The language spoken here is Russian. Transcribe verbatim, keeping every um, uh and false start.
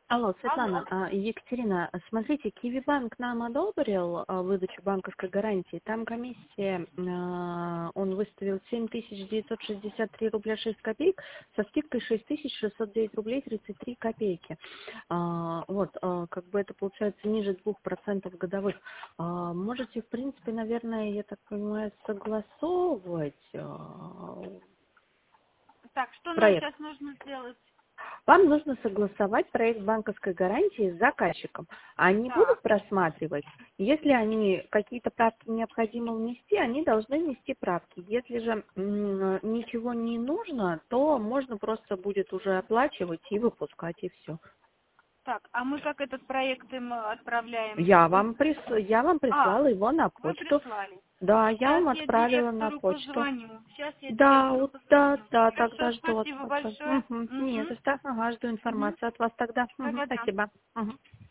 Алло, Алло. Светлана, а, Екатерина, смотрите, Киви-банк нам одобрил а, выдачу банковской гарантии. Там комиссия, а, он выставил семь тысяч девятьсот шестьдесят три рубля шесть копеек со скидкой шесть тысяч шестьсот девять рублей тридцать три копейки. А, Вот, а, как бы это получается ниже двух процентов годовых. А, Можете, в принципе, наверное, я так понимаю, согласовывать а, Так, что нам проект. сейчас нужно сделать? Вам нужно согласовать проект банковской гарантии с заказчиком. Они будут Так, просматривать. Если они какие-то правки необходимо внести, они должны внести правки. Если же м, ничего не нужно, то можно просто будет уже оплачивать и выпускать, и все. так, а мы как этот проект им отправляем? Я Вы... вам, прис... я вам А, прислала его на вы почту. прислали. Да, я Сейчас вам я отправила на директору почту. позвоню. Сейчас я Да, директору вот, да, позвоню. да, Хорошо, тогда жду от спасибо вас. большое. Мгм. Не Угу. за что. Ага, жду Угу. информацию от вас тогда. Мгм, Да-да-да. спасибо. Мгм.